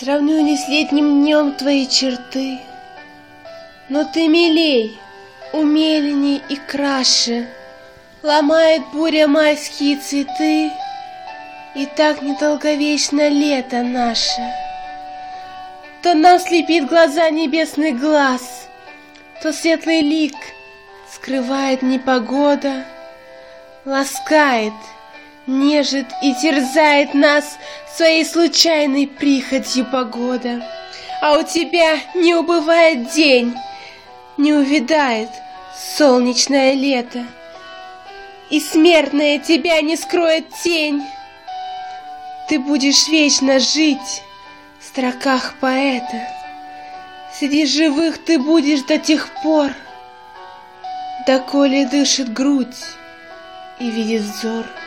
Сравню ли с летним днем твои черты, но ты милей, умеренней и краше. Ломает буря майские цветы, и так недолговечно лето наше. То нам слепит глаза небесный глаз, то светлый лик скрывает непогода, ласкает, нежит и терзает нас своей случайной прихотью погода. А у тебя не убывает день, не увядает солнечное лето, и смертная тебя не скроет тень. Ты будешь вечно жить в строках поэта, среди живых ты будешь до тех пор, доколе дышит грудь и видит взор.